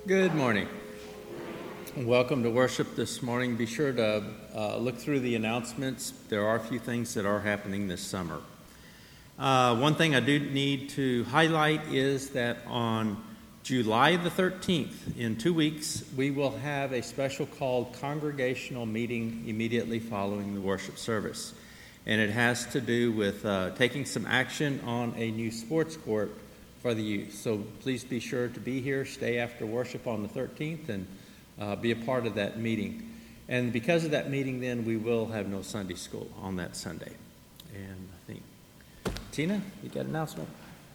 Good morning. Welcome to worship this morning. Be sure to look through the announcements. There are a few things that are happening this summer. One thing I do need to highlight is that on July the 13th, in 2 weeks, we will have a special called congregational meeting immediately following the worship service. And it has to do with taking some action on a new sports court for the youth. So please be sure to be here, stay after worship on the 13th, and be a part of that meeting. And because of that meeting, then we will have no Sunday school on that Sunday. And I think, Tina, you got an announcement?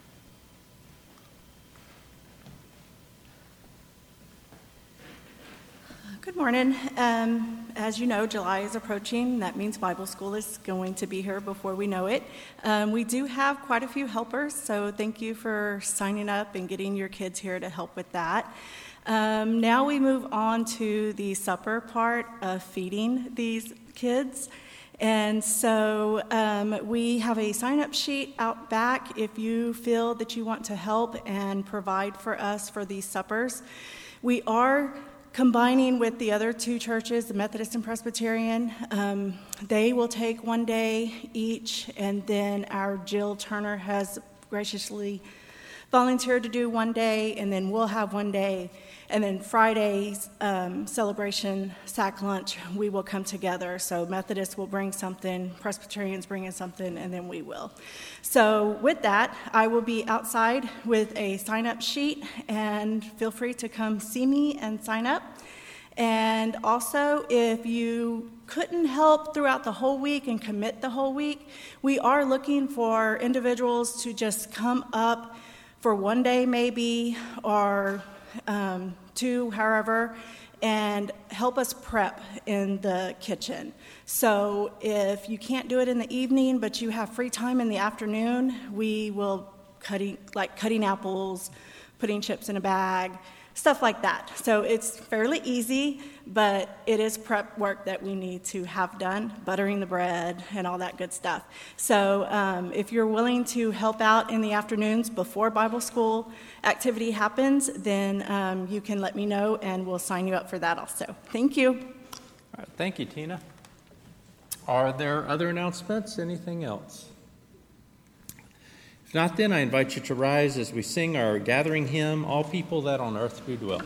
Good morning. As you know, July is approaching. That means Bible school is going to be here before we know it. We do have quite a few helpers, so thank you for signing up and getting your kids here to help with that. Now we move on to the supper part of feeding these kids. And so we have a sign-up sheet out back if you feel that you want to help and provide for us for these suppers. We are combining with the other two churches, the Methodist and Presbyterian. They will take 1 day each, and then our Jill Turner has graciously volunteered to do 1 day, and then we'll have 1 day. And then Friday's celebration sack lunch, we will come together. So Methodists will bring something, Presbyterians bring in something, and then we will. So with that, I will be outside with a sign-up sheet, and feel free to come see me and sign up. And also, if you couldn't help throughout the whole week and commit the whole week, we are looking for individuals to just come up for 1 day maybe, or 2, however, and help us prep in the kitchen. So if you can't do it in the evening, but you have free time in the afternoon, we will cutting apples, putting chips in a bag, stuff like that. So it's fairly easy, but it is prep work that we need to have done, buttering the bread and all that good stuff. So if you're willing to help out in the afternoons before Bible school activity happens, then you can let me know and we'll sign you up for that also. Thank you. All right, thank you, Tina. Are there other announcements? Anything else? If not, then I invite you to rise as we sing our gathering hymn, All People That on Earth Do Dwell.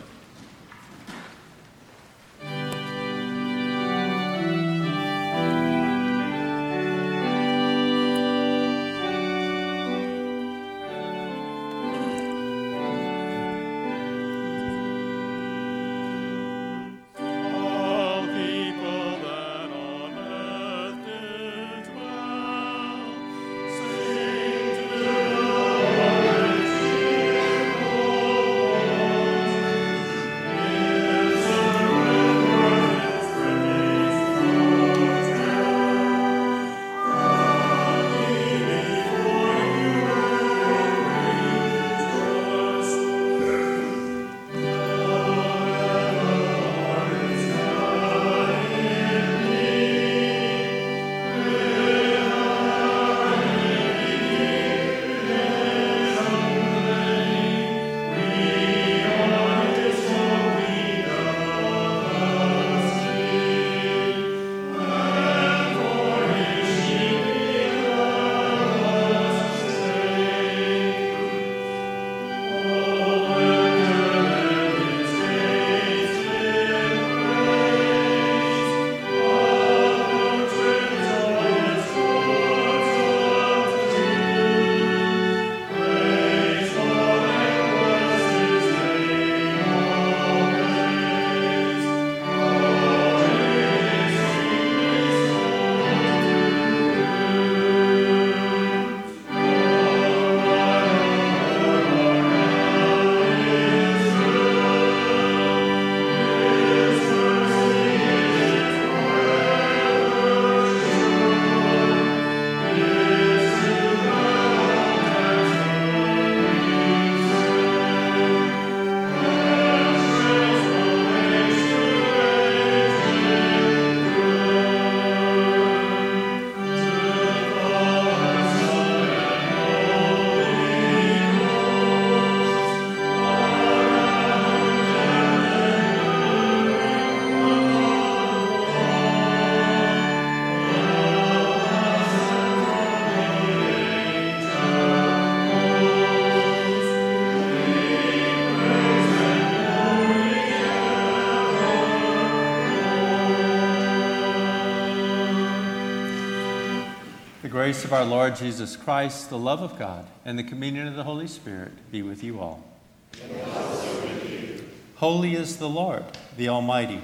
grace of our Lord Jesus Christ, the love of God, and the communion of the Holy Spirit be with you all. And also with you. Holy is the Lord, the Almighty.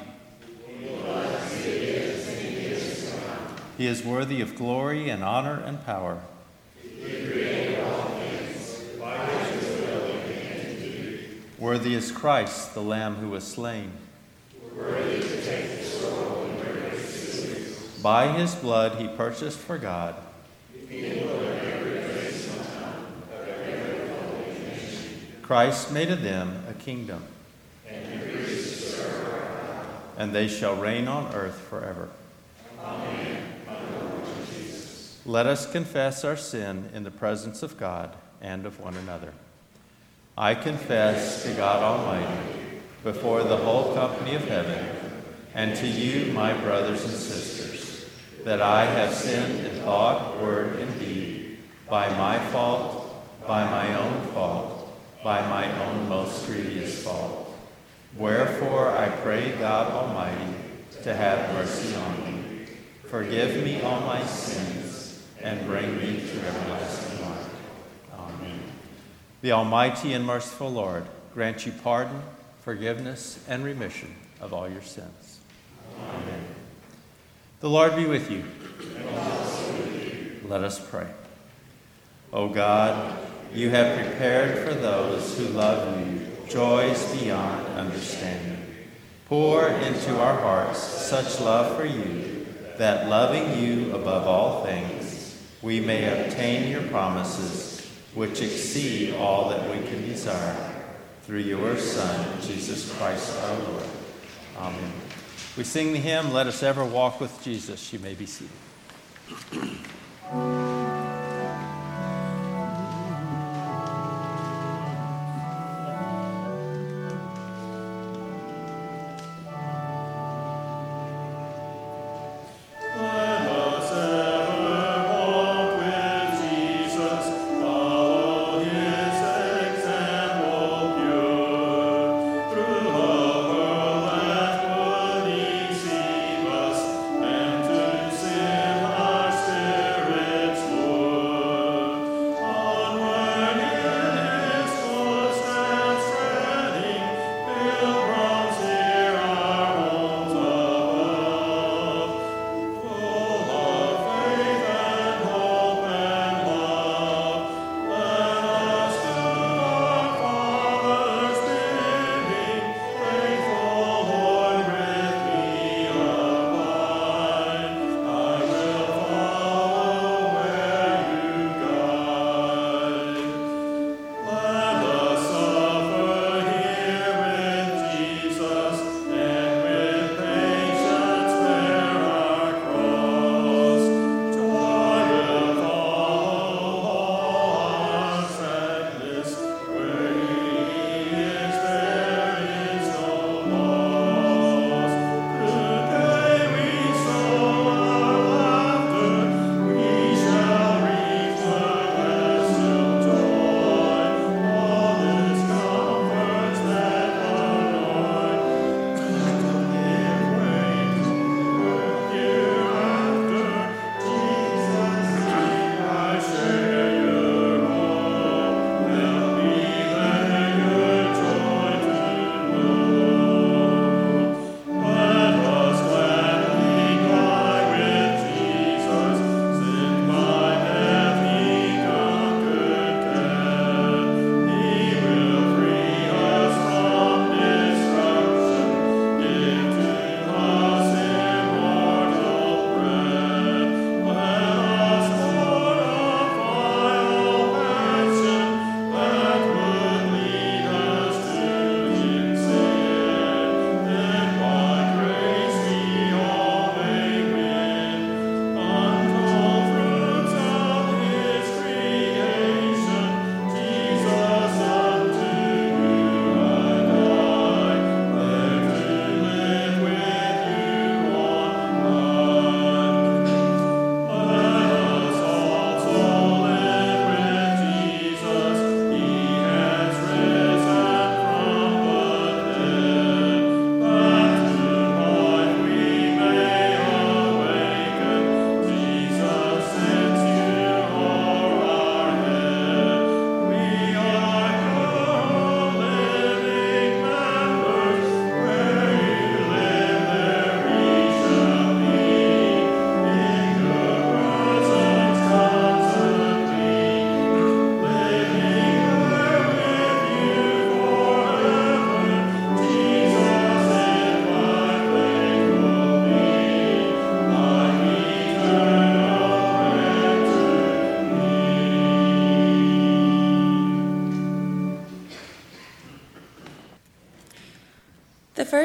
He is worthy of glory and honor and power. Worthy is Christ, the Lamb who was slain. Worthy to take the scroll and break its seals. By his blood he purchased for God Christ made of them a kingdom, and they shall reign on earth forever. Amen. Let us confess our sin in the presence of God and of one another. I confess to God Almighty, before the whole company of heaven, and to you, my brothers and sisters, that I have sinned in thought, word, and deed, by my fault, by my own fault, by my own most grievous fault. Wherefore I pray God Almighty to have mercy on me. Forgive me all my sins, and bring me to everlasting life. Amen. The Almighty and merciful Lord grant you pardon, forgiveness, and remission of all your sins. Amen. The Lord be with you. And also with you. Let us pray. O God, you have prepared for those who love you joys beyond understanding. Pour into our hearts such love for you that, loving you above all things, we may obtain your promises, which exceed all that we can desire. Through your Son, Jesus Christ our Lord. Amen. We sing the hymn, Let Us Ever Walk with Jesus. You may be seated. And to send our spirits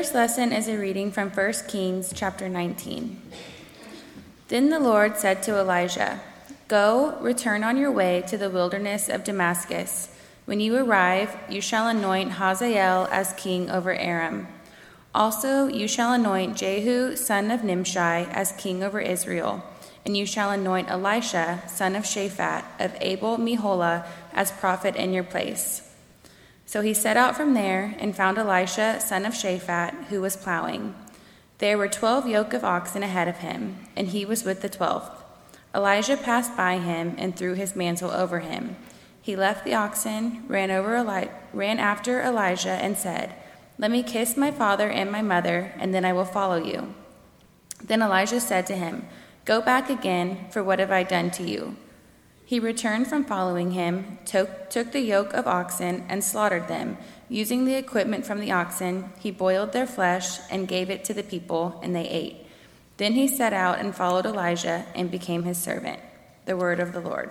first lesson is a reading from 1 Kings chapter 19. Then the Lord said to Elijah, "Go, return on your way to the wilderness of Damascus. When you arrive, you shall anoint Hazael as king over Aram. Also, you shall anoint Jehu, son of Nimshi, as king over Israel, and you shall anoint Elisha, son of Shaphat, of Abel-Meholah, as prophet in your place." So he set out from there and found Elisha, son of Shaphat, who was plowing. There were 12 yoke of oxen ahead of him, and he was with the 12th. Elijah passed by him and threw his mantle over him. He left the oxen, ran after Elijah, and said, "Let me kiss my father and my mother, and then I will follow you." Then Elijah said to him, "Go back again, for what have I done to you?" He returned from following him, took the yoke of oxen, and slaughtered them. Using the equipment from the oxen, he boiled their flesh and gave it to the people, and they ate. Then he set out and followed Elijah and became his servant. The word of the Lord.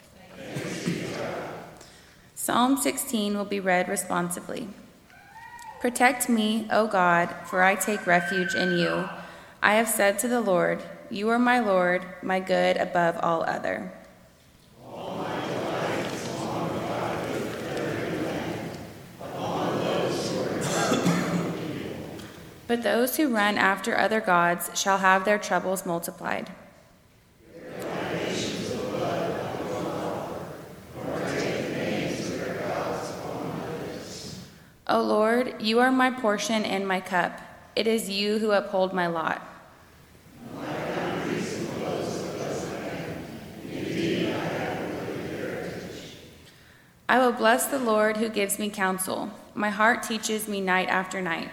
Psalm 16 will be read responsively. Protect me, O God, for I take refuge in you. I have said to the Lord, "You are my Lord, my good above all other." But those who run after other gods shall have their troubles multiplied. O Lord, you are my portion and my cup. It is you who uphold my lot. I will bless the Lord who gives me counsel. My heart teaches me night after night.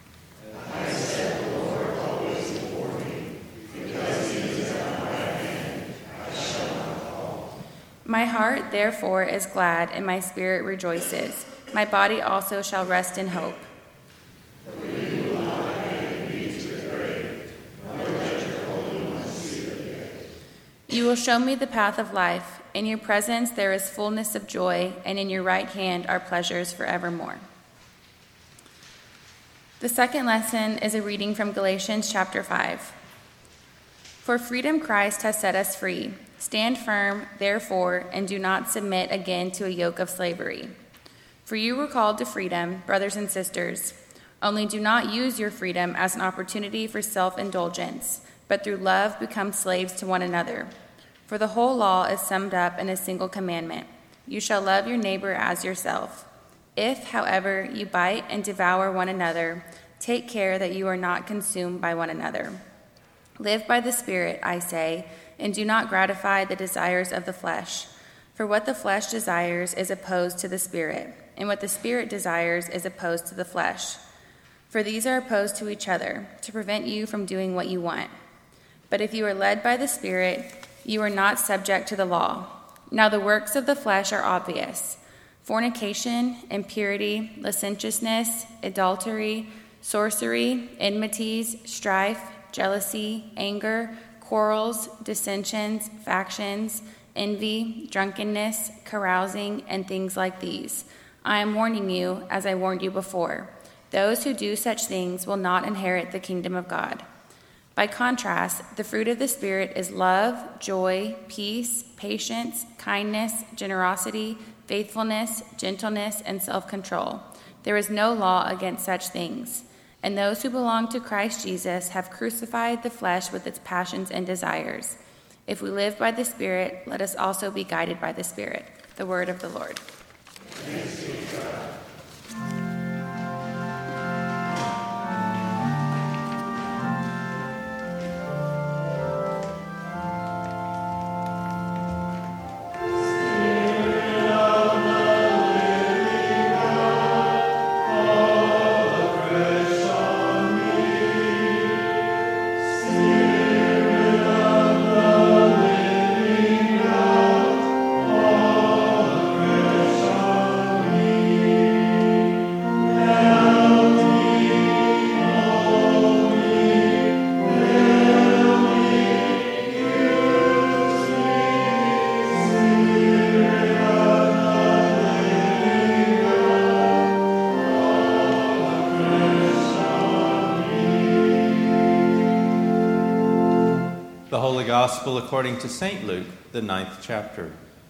My heart, therefore, is glad, and my spirit rejoices. My body also shall rest in hope. You will show me the path of life. In your presence there is fullness of joy, and in your right hand are pleasures forevermore. The second lesson is a reading from Galatians chapter 5. For freedom Christ has set us free. Stand firm, therefore, and do not submit again to a yoke of slavery. For you were called to freedom, brothers and sisters. Only do not use your freedom as an opportunity for self-indulgence, but through love become slaves to one another. For the whole law is summed up in a single commandment: you shall love your neighbor as yourself. If, however, you bite and devour one another, take care that you are not consumed by one another. Live by the Spirit, I say, and do not gratify the desires of the flesh. For what the flesh desires is opposed to the Spirit, and what the Spirit desires is opposed to the flesh. For these are opposed to each other, to prevent you from doing what you want. But if you are led by the Spirit, you are not subject to the law. Now the works of the flesh are obvious: fornication, impurity, licentiousness, adultery, sorcery, enmities, strife, jealousy, anger, quarrels, dissensions, factions, envy, drunkenness, carousing, and things like these. I am warning you, as I warned you before. Those who do such things will not inherit the kingdom of God. By contrast, the fruit of the Spirit is love, joy, peace, patience, kindness, generosity, faithfulness, gentleness, and self-control. There is no law against such things. And those who belong to Christ Jesus have crucified the flesh with its passions and desires. If we live by the Spirit, let us also be guided by the Spirit. The word of the Lord. Thanks be to God. The Holy Gospel according to St. Luke, the 9th chapter.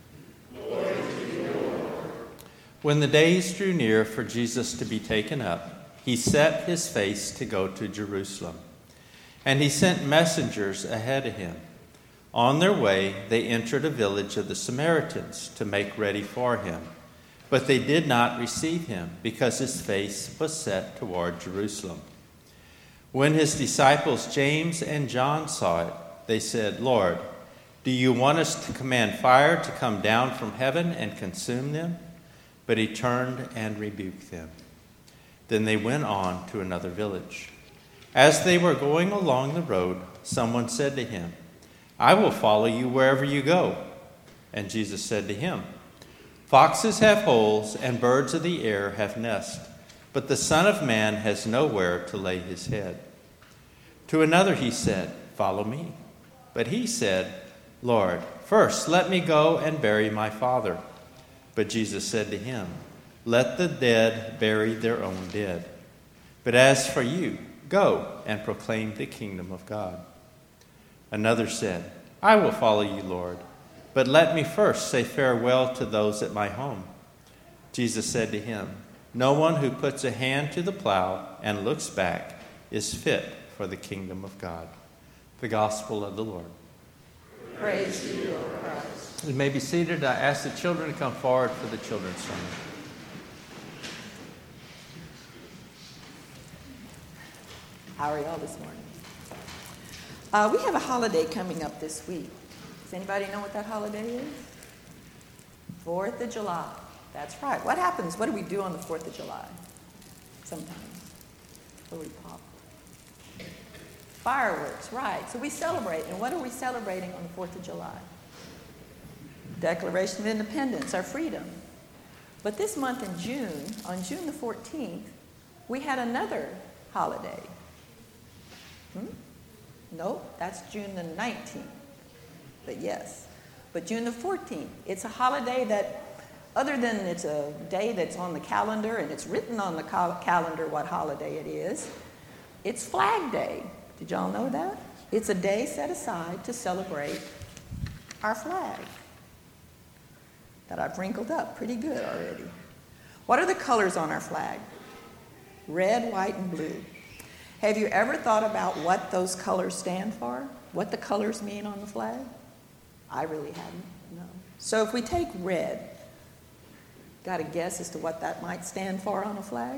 When the days drew near for Jesus to be taken up, he set his face to go to Jerusalem. And he sent messengers ahead of him. On their way, they entered a village of the Samaritans to make ready for him. But they did not receive him, because his face was set toward Jerusalem. When his disciples James and John saw it, they said, "Lord, do you want us to command fire to come down from heaven and consume them?" But he turned and rebuked them. Then they went on to another village. As they were going along the road, someone said to him, "I will follow you wherever you go." And Jesus said to him, "Foxes have holes and birds of the air have nests, but the Son of Man has nowhere to lay his head." To another he said, "Follow me." But he said, "Lord, first let me go and bury my father." But Jesus said to him, "Let the dead bury their own dead. But as for you, go and proclaim the kingdom of God." Another said, "I will follow you, Lord, but let me first say farewell to those at my home." Jesus said to him, "No one who puts a hand to the plow and looks back is fit for the kingdom of God." The Gospel of the Lord. Praise to you, O Christ. You may be seated. I ask the children to come forward for the children's sermon. How are y'all this morning? We have a holiday coming up this week. Does anybody know what that holiday is? 4th of July. That's right. What happens? What do we do on the 4th of July? Sometimes. What do we pop? Fireworks, right. So we celebrate. And what are we celebrating on the 4th of July? Declaration of Independence, our freedom. But this month in June, on June the 14th, we had another holiday. Nope, that's June the 19th. But yes. But June the 14th, it's a holiday that, other than it's a day that's on the calendar and it's written on the calendar what holiday it is, it's Flag Day. Did y'all know that? It's a day set aside to celebrate our flag that I've wrinkled up pretty good already. What are the colors on our flag? Red, white, and blue. Have you ever thought about what those colors stand for? What the colors mean on the flag? I really hadn't, no. So if we take red, got a guess as to what that might stand for on a flag?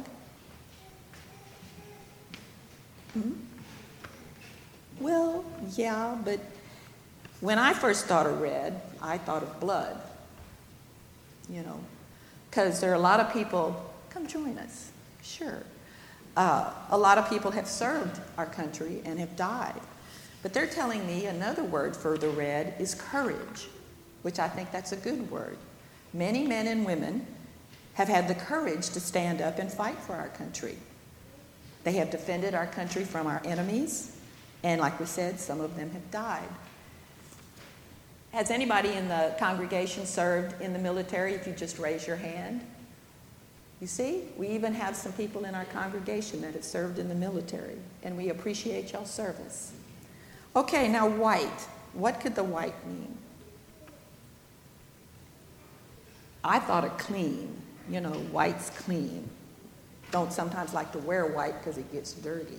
Well, yeah, but when I first thought of red, I thought of blood. You know, because there are a lot of people, come join us, sure. A lot of people have served our country and have died. But they're telling me another word for the red is courage, which I think that's a good word. Many men and women have had the courage to stand up and fight for our country. They have defended our country from our enemies, and like we said, some of them have died. Has anybody in the congregation served in the military? If you just raise your hand. You see, we even have some people in our congregation that have served in the military, and we appreciate y'all's service. Okay, now white. What could the white mean? I thought of clean. You know, white's clean. Don't sometimes like to wear white because it gets dirty.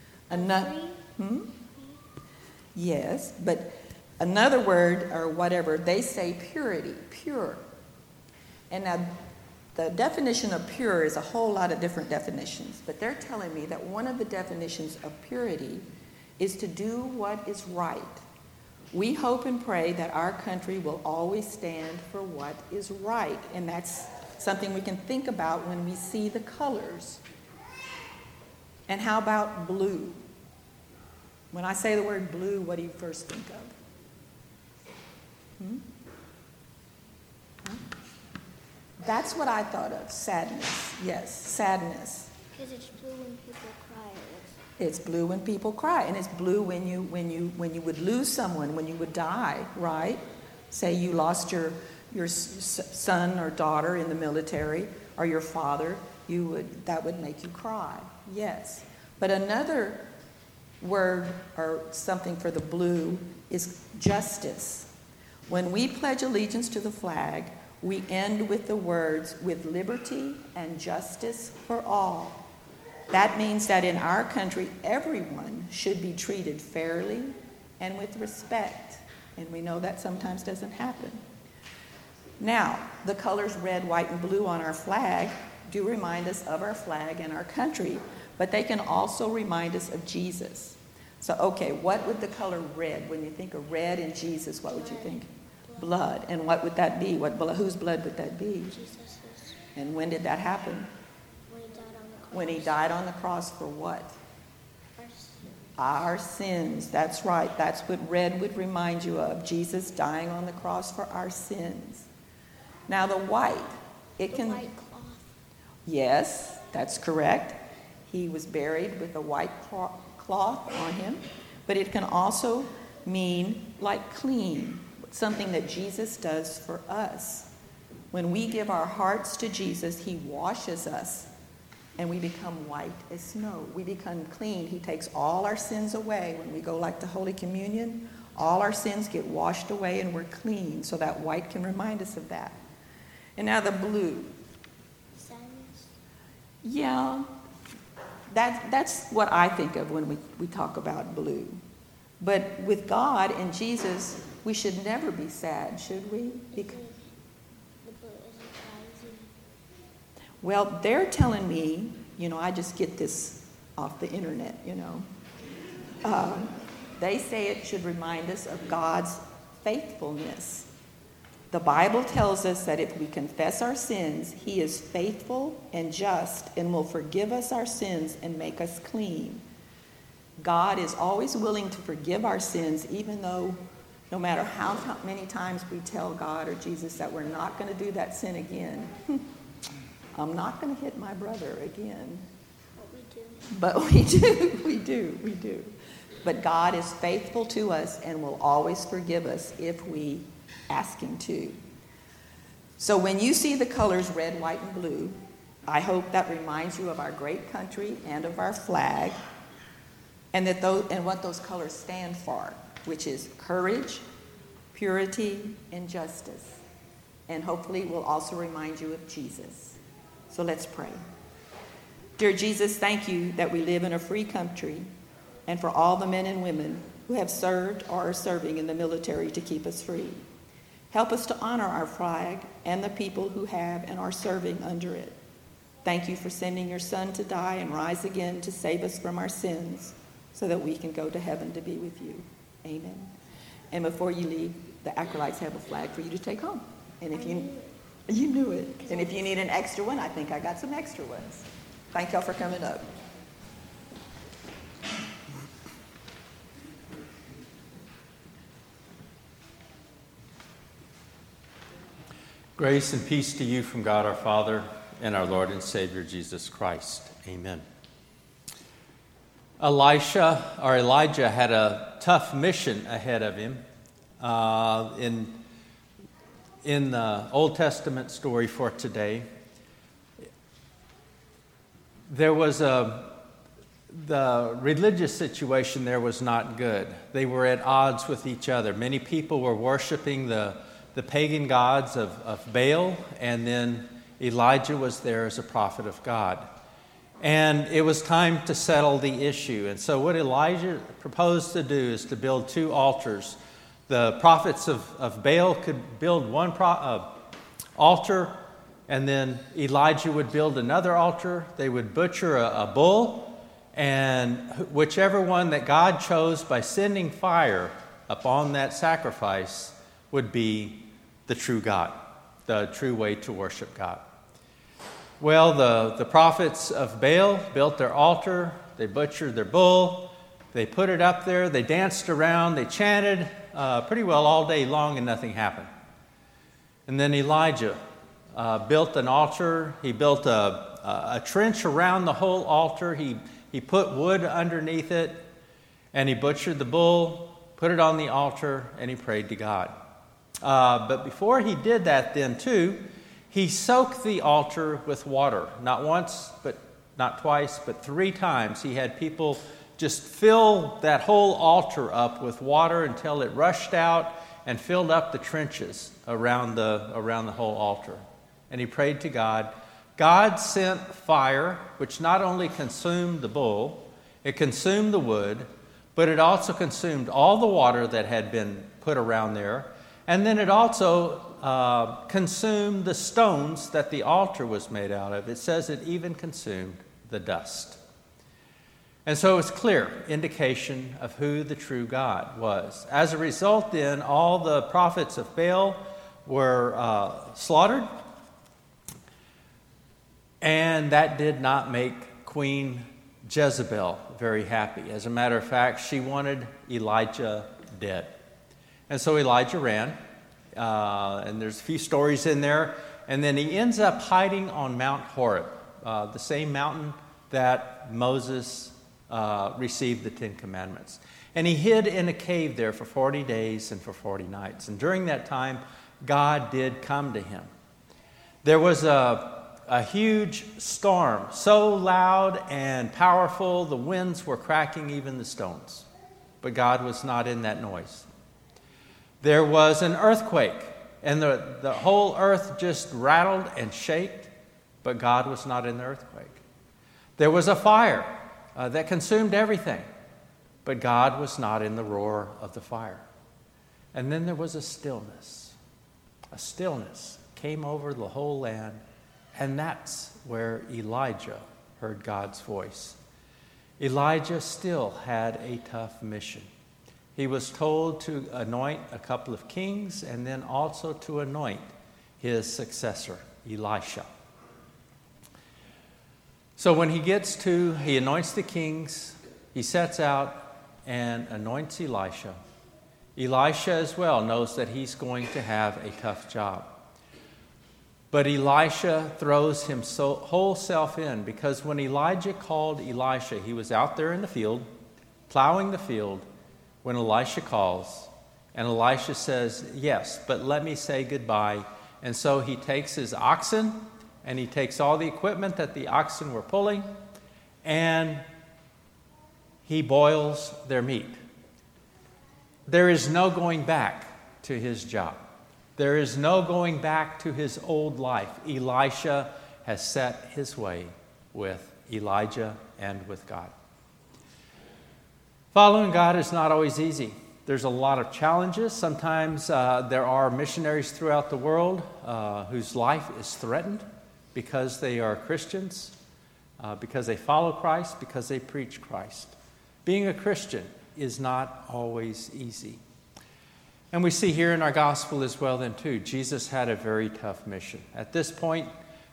Yes, but another word or whatever, they say purity, pure. And now the definition of pure is a whole lot of different definitions, but they're telling me that one of the definitions of purity is to do what is right. We hope and pray that our country will always stand for what is right, and that's something we can think about when we see the colors. And how about blue? When I say the word blue, what do you first think of? That's what I thought of, sadness. Yes, sadness. Because it's blue when people cry. It's blue when people cry, and it's blue when you would lose someone, when you would die, right? Say you lost your son or daughter in the military, or your father, that would make you cry. Yes, but another word or something for the blue is justice. When we pledge allegiance to the flag, we end with the words, with liberty and justice for all. That means that in our country, everyone should be treated fairly and with respect. And we know that sometimes doesn't happen. Now, the colors red, white, and blue on our flag do remind us of our flag and our country, but they can also remind us of Jesus. So, okay, what would the color red, when you think of red and Jesus, what would you think? Blood. And what would that be? Whose blood would that be? Jesus' And when did that happen? when he died on the cross. When he died on the cross for what? Our sin. Our sins. That's right. That's what red would remind you of. Jesus dying on the cross for our sins. Now the white, it The can... white cloth. Yes, that's correct. He was buried with a white cloth on him, but it can also mean like clean, something that Jesus does for us. When we give our hearts to Jesus, he washes us and we become white as snow. We become clean. He takes all our sins away. When we go like to Holy Communion, all our sins get washed away and we're clean, so that white can remind us of that. And now the blue. Sadness. Yeah, that's what I think of when we talk about blue. But with God and Jesus, we should never be sad, should we? The blue isn't rising. Well, they're telling me, I just get this off the internet, They say it should remind us of God's faithfulness. The Bible tells us that if we confess our sins, he is faithful and just and will forgive us our sins and make us clean. God is always willing to forgive our sins, even though no matter how many times we tell God or Jesus that we're not going to do that sin again. I'm not going to hit my brother again. But we do. But we do. But God is faithful to us and will always forgive us if we ask him to. So when you see the colors red, white, and blue, I hope that reminds you of our great country and of our flag, and what those colors stand for, which is courage, purity, and justice. And hopefully it will also remind you of Jesus. So let's pray. Dear Jesus, thank you that we live in a free country, and for all the men and women who have served or are serving in the military to keep us free. Help us to honor our flag and the people who have and are serving under it. Thank you for sending your Son to die and rise again to save us from our sins so that we can go to heaven to be with you. Amen. And before you leave, the acolytes have a flag for you to take home. And if you knew it. And if you need an extra one, I think I got some extra ones. Thank y'all for coming up. Grace and peace to you from God our Father and our Lord and Savior Jesus Christ. Amen. Elijah had a tough mission ahead of him. In the Old Testament story for today, there was the religious situation there was not good. They were at odds with each other. Many people were worshiping the pagan gods of Baal, and then Elijah was there as a prophet of God. And it was time to settle the issue. And so what Elijah proposed to do is to build two altars. The prophets of Baal could build one altar, and then Elijah would build another altar. They would butcher a bull, and whichever one that God chose by sending fire upon that sacrifice would be the true God, the true way to worship God. Well, the prophets of Baal built their altar, they butchered their bull, they put it up there, they danced around, they chanted pretty well all day long, and nothing happened. And then Elijah built an altar. He built a trench around the whole altar. He put wood underneath it, and he butchered the bull, put it on the altar, and he prayed to God. But before he did that then too, he soaked the altar with water. Not once, but not twice, but 3 times. He had people just fill that whole altar up with water until it rushed out and filled up the trenches around the whole altar. And he prayed to God. God sent fire, which not only consumed the bull, it consumed the wood, but it also consumed all the water that had been put around there. And then it also consumed the stones that the altar was made out of. It says it even consumed the dust. And so it's clear indication of who the true God was. As a result, then, all the prophets of Baal were slaughtered. And that did not make Queen Jezebel very happy. As a matter of fact, she wanted Elijah dead. And so Elijah ran. And there's a few stories in there. And then he ends up hiding on Mount Horeb, the same mountain that Moses received the Ten Commandments. And he hid in a cave there for 40 days and for 40 nights. And during that time, God did come to him. There was a huge storm, so loud and powerful, the winds were cracking even the stones. But God was not in that noise. There was an earthquake, and the whole earth just rattled and shaked, but God was not in the earthquake. There was a fire that consumed everything, but God was not in the roar of the fire. And then there was a stillness. A stillness came over the whole land, and that's where Elijah heard God's voice. Elijah still had a tough mission. He was told to anoint a couple of kings and then also to anoint his successor, Elisha. So when he anoints the kings, he sets out and anoints Elisha. Elisha as well knows that he's going to have a tough job. But Elisha throws his whole self in, because when Elijah called Elisha, he was out there in the field, plowing the field, when Elisha calls, and Elisha says, yes, but let me say goodbye. And so he takes his oxen, and he takes all the equipment that the oxen were pulling, and he boils their meat. There is no going back to his job. There is no going back to his old life. Elisha has set his way with Elijah and with God. Following God is not always easy. There's a lot of challenges. Sometimes there are missionaries throughout the world whose life is threatened because they are Christians, because they follow Christ, because they preach Christ. Being a Christian is not always easy. And we see here in our gospel as well then too, Jesus had a very tough mission. At this point,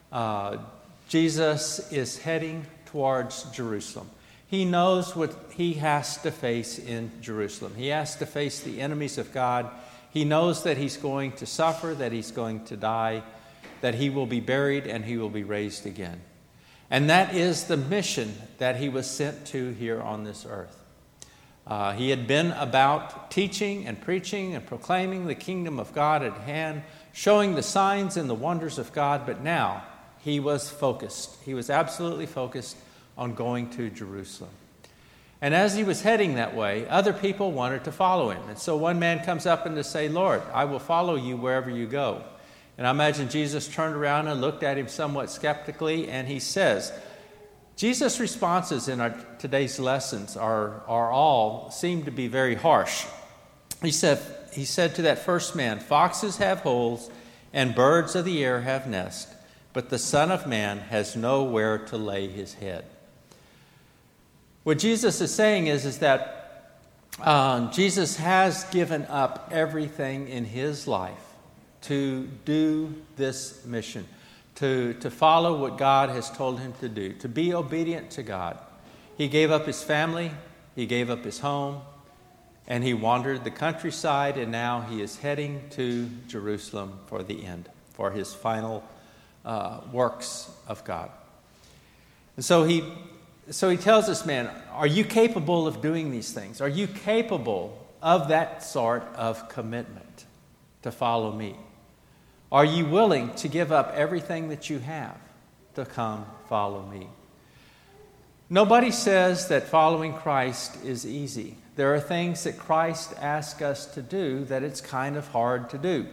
Jesus is heading towards Jerusalem. He knows what he has to face in Jerusalem. He has to face the enemies of God. He knows that he's going to suffer, that he's going to die, that he will be buried, and he will be raised again. And that is the mission that he was sent to here on this earth. He had been about teaching and preaching and proclaiming the kingdom of God at hand, showing the signs and the wonders of God, but now he was focused. He was absolutely focused on going to Jerusalem. And as he was heading that way, other people wanted to follow him. And so one man comes up and to say, Lord, I will follow you wherever you go. And I imagine Jesus turned around and looked at him somewhat skeptically, and he says, Jesus' responses in today's lessons are all seem to be very harsh. He said to that first man, foxes have holes and birds of the air have nests, but the Son of Man has nowhere to lay his head. What Jesus is saying is that Jesus has given up everything in his life to do this mission, to follow what God has told him to do, to be obedient to God. He gave up his family, he gave up his home, and he wandered the countryside, and now he is heading to Jerusalem for the end, for his final works of God. And so he tells this man, are you capable of doing these things? Are you capable of that sort of commitment to follow me? Are you willing to give up everything that you have to come follow me? Nobody says that following Christ is easy. There are things that Christ asks us to do that it's kind of hard to do,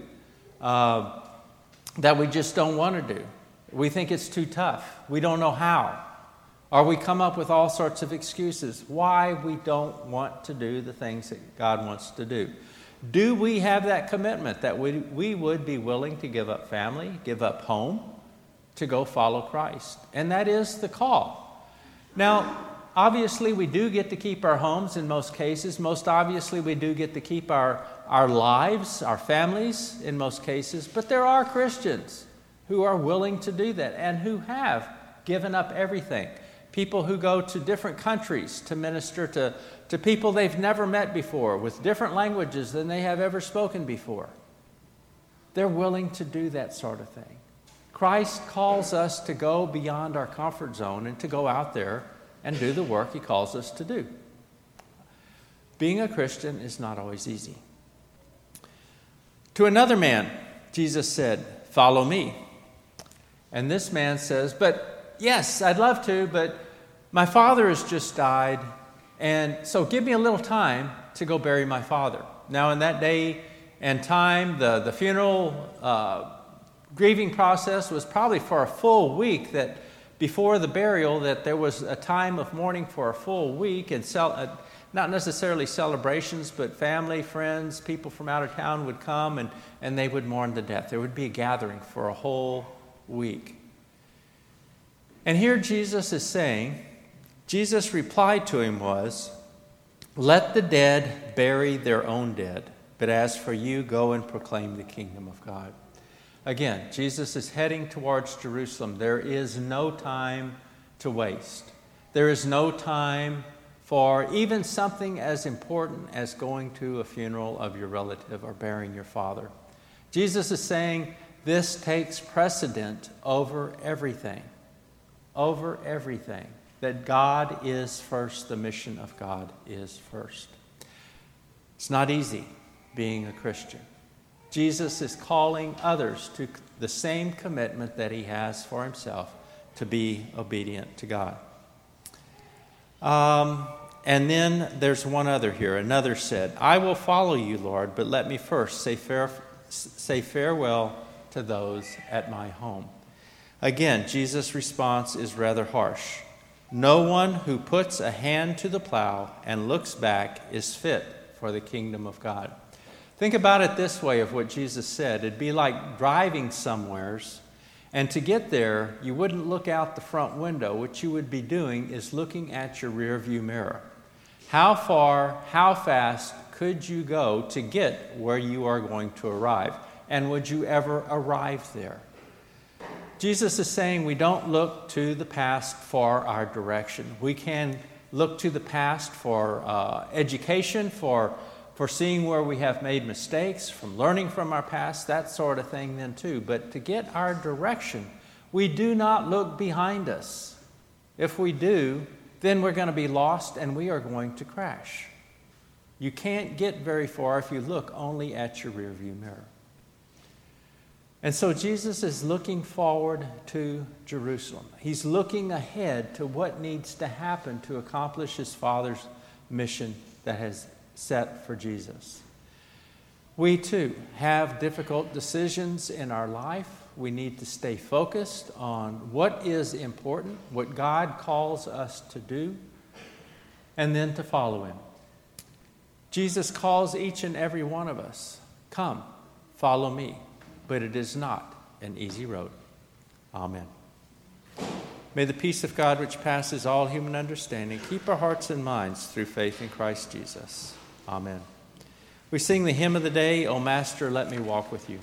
that we just don't want to do. We think it's too tough. We don't know how. Or we come up with all sorts of excuses why we don't want to do the things that God wants to do. Do we have that commitment that we would be willing to give up family, give up home, to go follow Christ? And that is the call. Now, obviously, we do get to keep our homes in most cases. Most obviously, we do get to keep our lives, our families in most cases. But there are Christians who are willing to do that and who have given up everything. People who go to different countries to minister to people they've never met before with different languages than they have ever spoken before. They're willing to do that sort of thing. Christ calls us to go beyond our comfort zone and to go out there and do the work He calls us to do. Being a Christian is not always easy. To another man, Jesus said, "Follow me." And this man says, "But yes, I'd love to, but my father has just died, and so give me a little time to go bury my father." Now, in that day and time, the funeral grieving process was probably for a full week, that before the burial, that there was a time of mourning for a full week, and not necessarily celebrations, but family, friends, people from out of town would come and they would mourn the death. There would be a gathering for a whole week. And here Jesus is saying, Jesus' reply to him was, "Let the dead bury their own dead, but as for you, go and proclaim the kingdom of God." Again, Jesus is heading towards Jerusalem. There is no time to waste. There is no time for even something as important as going to a funeral of your relative or burying your father. Jesus is saying this takes precedent over everything. Over everything. That God is first. The mission of God is first. It's not easy being a Christian. Jesus is calling others to the same commitment that He has for Himself, to be obedient to God. And then there's one other here. Another said, "I will follow you, Lord, but let me first say farewell to those at my home." Again, Jesus' response is rather harsh. "No one who puts a hand to the plow and looks back is fit for the kingdom of God." Think about it this way of what Jesus said. It'd be like driving somewheres, and to get there, you wouldn't look out the front window. What you would be doing is looking at your rear view mirror. How far, how fast could you go to get where you are going to arrive? And would you ever arrive there? Jesus is saying we don't look to the past for our direction. We can look to the past for education, for seeing where we have made mistakes, from learning from our past, that sort of thing then too. But to get our direction, we do not look behind us. If we do, then we're going to be lost and we are going to crash. You can't get very far if you look only at your rearview mirror. And so Jesus is looking forward to Jerusalem. He's looking ahead to what needs to happen to accomplish His Father's mission that has set for Jesus. We too have difficult decisions in our life. We need to stay focused on what is important, what God calls us to do, and then to follow Him. Jesus calls each and every one of us, "Come, follow me." But it is not an easy road. Amen. May the peace of God, which passes all human understanding, keep our hearts and minds through faith in Christ Jesus. Amen. We sing the hymn of the day, "O Master, let me walk with you."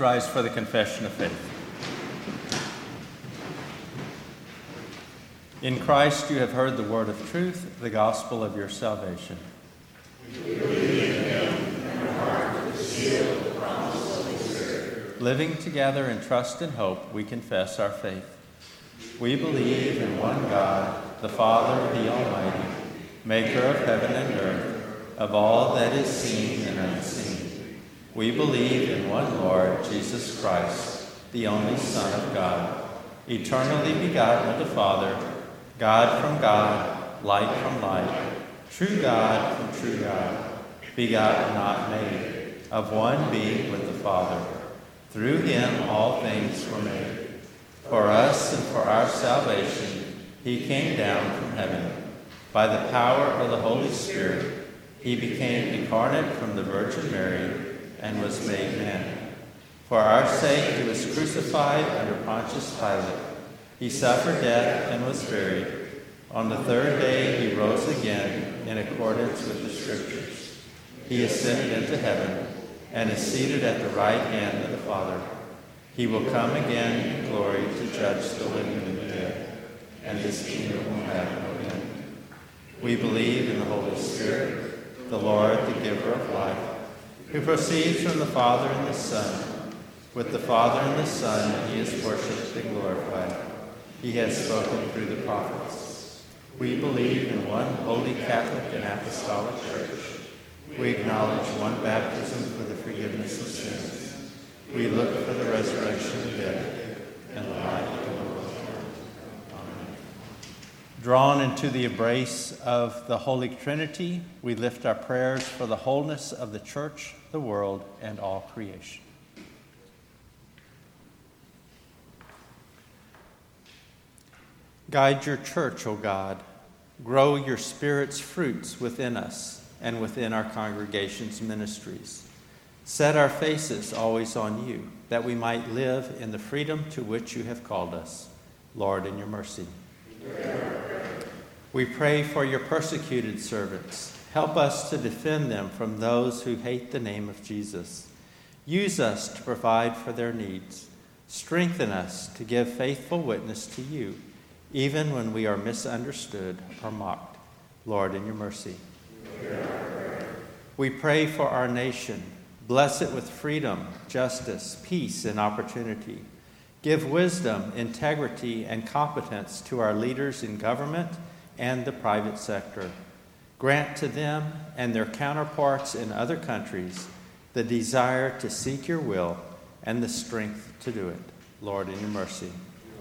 rise for the confession of faith. In Christ you have heard the word of truth, the gospel of your salvation. We believe in him and our heart with the seal of the promise of the Holy Spirit. Living together in trust and hope, we confess our faith. We believe in one God, the Father, the Almighty, maker of heaven and earth, of all that is seen and unseen. We believe in one Lord, Jesus Christ, the only Son of God, eternally begotten of the Father, God from God, light from light, true God from true God, begotten, not made, of one being with the Father. Through him all things were made. For us and for our salvation, he came down from heaven. By the power of the Holy Spirit, he became incarnate from the Virgin Mary and was made man. For our sake he was crucified under Pontius Pilate. He suffered death and was buried. On the third day he rose again in accordance with the Scriptures. He ascended into heaven and is seated at the right hand of the Father. He will come again in glory to judge the living and the dead, and his kingdom will have no end. We believe in the Holy Spirit, the Lord, the giver of life, who proceeds from the Father and the Son. With the Father and the Son he is worshipped and glorified. He has spoken through the prophets. We believe in one holy Catholic and apostolic church. We acknowledge one baptism for the forgiveness of sins. We look for the resurrection of the dead and the life of the world. Amen. Drawn into the embrace of the Holy Trinity, we lift our prayers for the wholeness of the church, the world, and all creation. Guide your church, O God. Grow your Spirit's fruits within us and within our congregation's ministries. Set our faces always on you, that we might live in the freedom to which you have called us. Lord, in your mercy. We pray for your persecuted servants. Help us to defend them from those who hate the name of Jesus. Use us to provide for their needs. Strengthen us to give faithful witness to you, even when we are misunderstood or mocked. Lord, in your mercy. We pray for our nation. Bless it with freedom, justice, peace, and opportunity. Give wisdom, integrity, and competence to our leaders in government and the private sector. Grant to them and their counterparts in other countries the desire to seek your will and the strength to do it. Lord, in your mercy.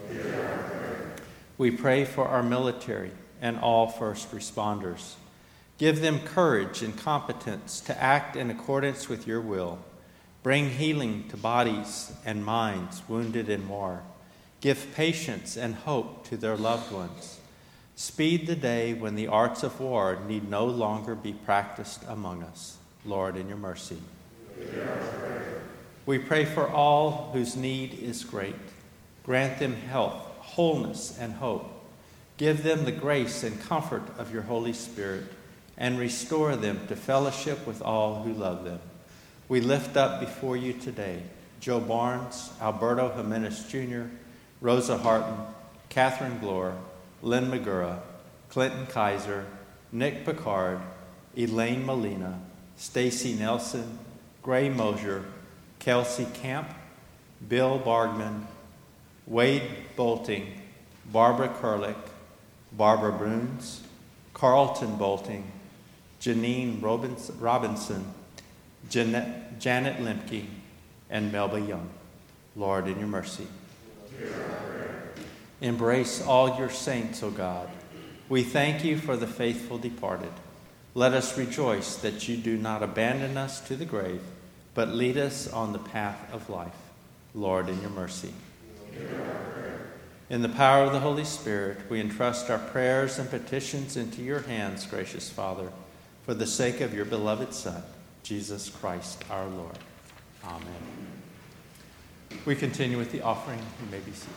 We pray for our military and all first responders. Give them courage and competence to act in accordance with your will. Bring healing to bodies and minds wounded in war. Give patience and hope to their loved ones. Speed the day when the arts of war need no longer be practiced among us. Lord, in your mercy. We pray for all whose need is great. Grant them health, wholeness, and hope. Give them the grace and comfort of your Holy Spirit, and restore them to fellowship with all who love them. We lift up before you today Joe Barnes, Alberto Jimenez Jr., Rosa Harton, Catherine Glore, Lynn Magura, Clinton Kaiser, Nick Picard, Elaine Molina, Stacy Nelson, Gray Mosier, Kelsey Camp, Bill Bargman, Wade Bolting, Barbara Kurlick, Barbara Bruns, Carlton Bolting, Janine Robinson, Janet Lemke, and Melba Young. Lord, in your mercy. Embrace all your saints, O God. We thank you for the faithful departed. Let us rejoice that you do not abandon us to the grave, but lead us on the path of life. Lord, in your mercy. In the power of the Holy Spirit, we entrust our prayers and petitions into your hands, gracious Father, for the sake of your beloved Son, Jesus Christ our Lord. Amen. We continue with the offering. You may be seated.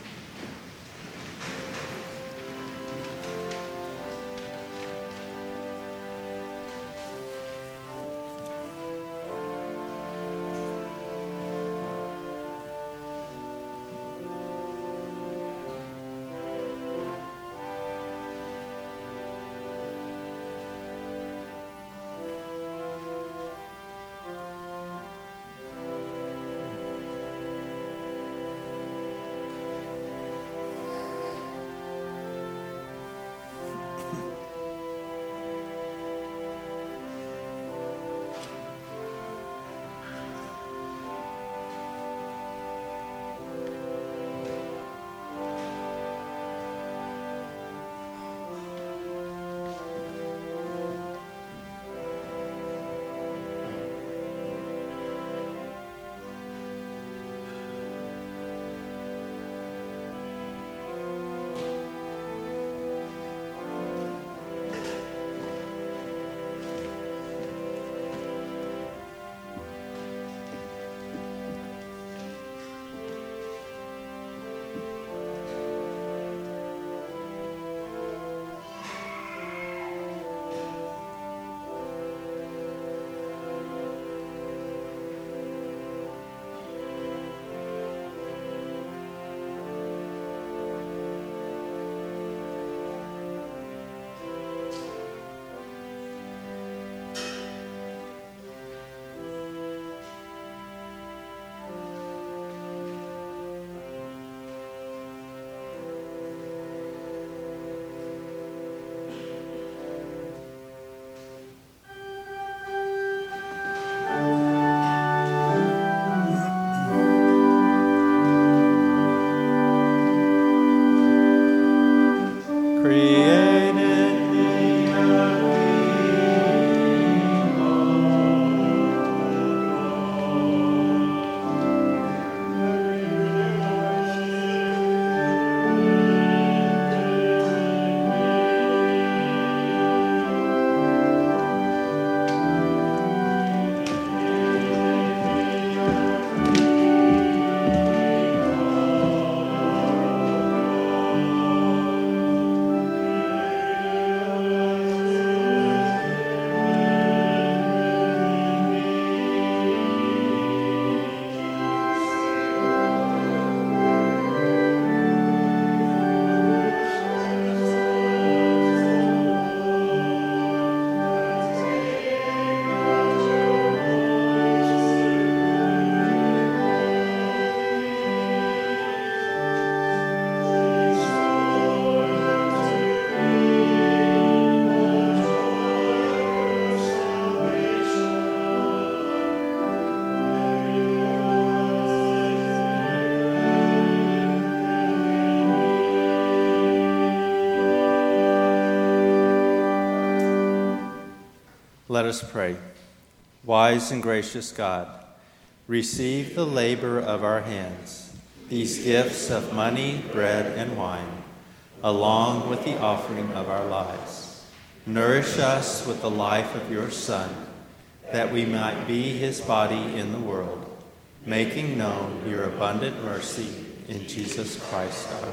Let us pray. Wise and gracious God, receive the labor of our hands, these gifts of money, bread, and wine, along with the offering of our lives. Nourish us with the life of your Son, that we might be his body in the world, making known your abundant mercy in Jesus Christ our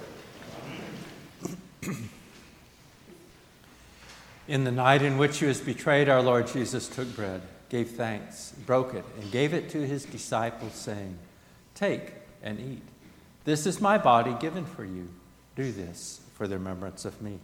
Lord. In the night in which he was betrayed, our Lord Jesus took bread, gave thanks, broke it, and gave it to his disciples, saying, "Take and eat. This is my body given for you. Do this for the remembrance of me."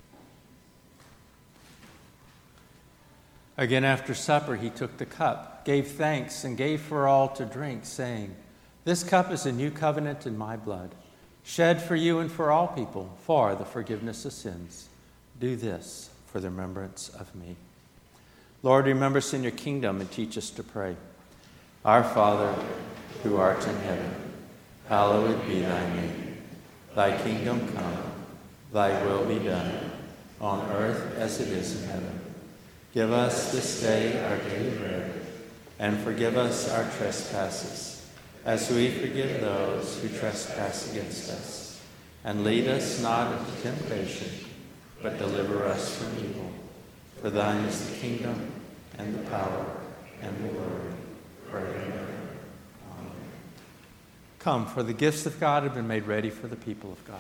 Again, after supper, he took the cup, gave thanks, and gave for all to drink, saying, "This cup is a new covenant in my blood, shed for you and for all people for the forgiveness of sins. Do this for the remembrance of me." Lord, remember us in your kingdom and teach us to pray. Our Father, who art in heaven, hallowed be thy name. Thy kingdom come, thy will be done, on earth as it is in heaven. Give us this day our daily bread, and forgive us our trespasses, as we forgive those who trespass against us. And lead us not into temptation, but deliver us from evil. For thine is the kingdom, and the power, and the glory, forever. Amen. Come, for the gifts of God have been made ready for the people of God.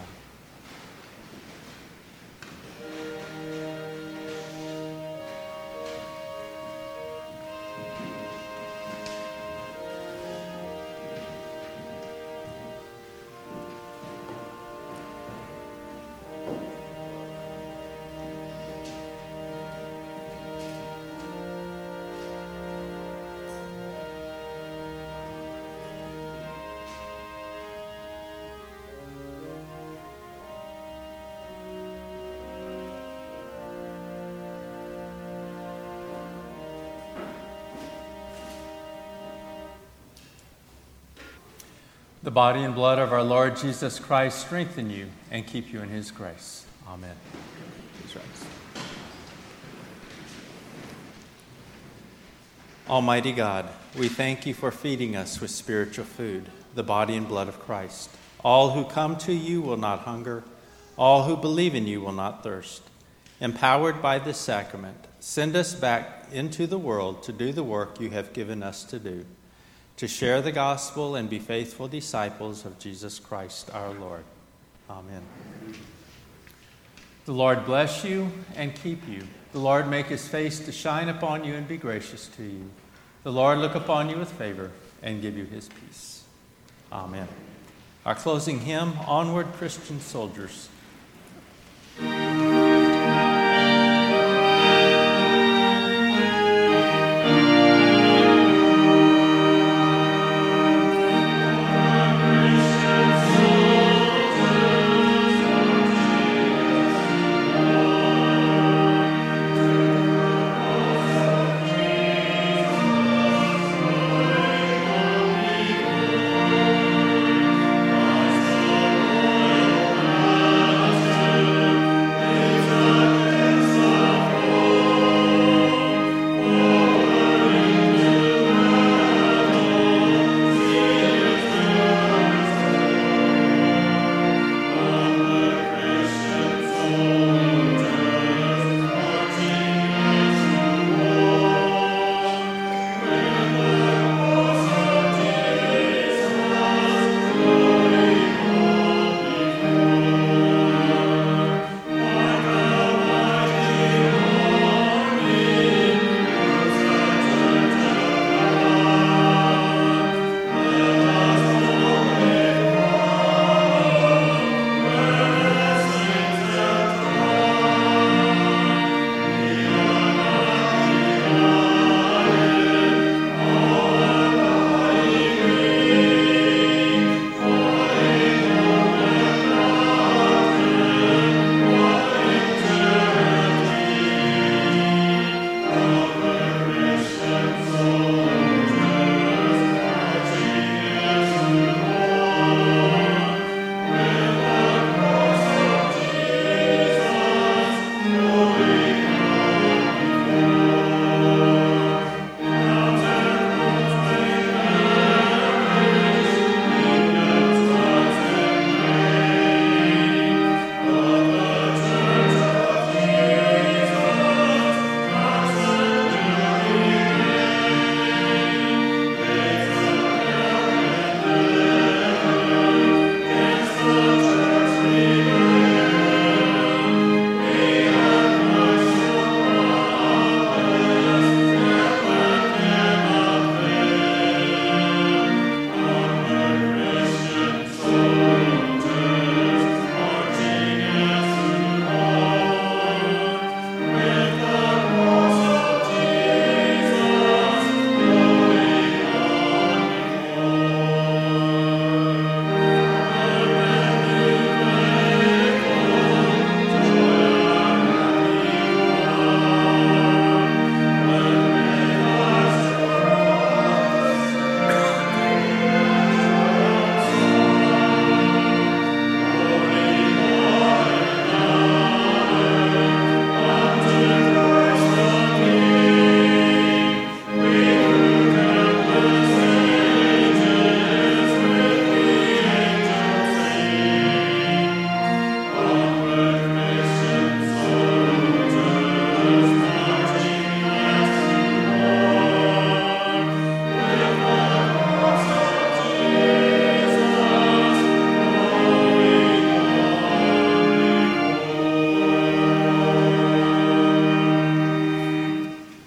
The body and blood of our Lord Jesus Christ strengthen you and keep you in his grace. Amen. Please rise. Almighty God, we thank you for feeding us with spiritual food, the body and blood of Christ. All who come to you will not hunger. All who believe in you will not thirst. Empowered by this sacrament, send us back into the world to do the work you have given us to do, to share the gospel and be faithful disciples of Jesus Christ our Lord. Amen. The Lord bless you and keep you. The Lord make his face to shine upon you and be gracious to you. The Lord look upon you with favor and give you his peace. Amen. Our closing hymn, Onward Christian Soldiers.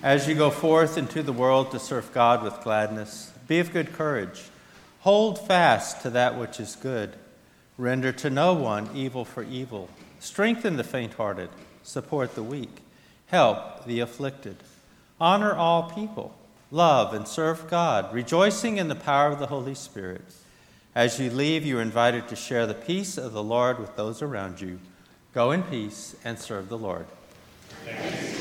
As you go forth into the world to serve God with gladness, be of good courage. Hold fast to that which is good. Render to no one evil for evil. Strengthen the faint-hearted. Support the weak. Help the afflicted. Honor all people. Love and serve God, rejoicing in the power of the Holy Spirit. As you leave, you are invited to share the peace of the Lord with those around you. Go in peace and serve the Lord. Thanks.